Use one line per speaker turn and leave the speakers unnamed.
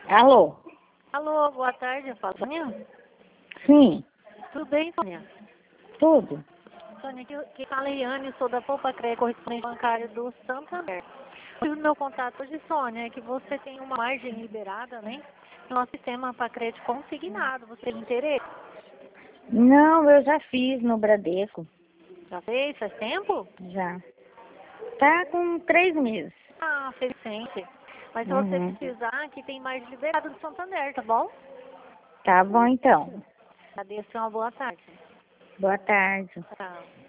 Alô?
Alô, boa tarde, Sônia.
Sim,
Tudo bem, Sônia?
tudo.
Sônia, que fala Iane, sou da Poupa Crédito, correspondente bancário do Santander. O meu contato hoje, Sônia, é que você tem uma margem liberada, né? No nosso sistema para crédito consignado. Você tem interesse?
Não, eu já fiz no Bradesco,
Já fez? Faz tempo?
já. Tá com 3 meses.
Ah, fez recente. Mas se você
Uhum.
precisar, aqui tem margem liberada do Santander, tá bom?
Tá bom então.
Agradeço, uma boa tarde.
Boa tarde.
Tchau.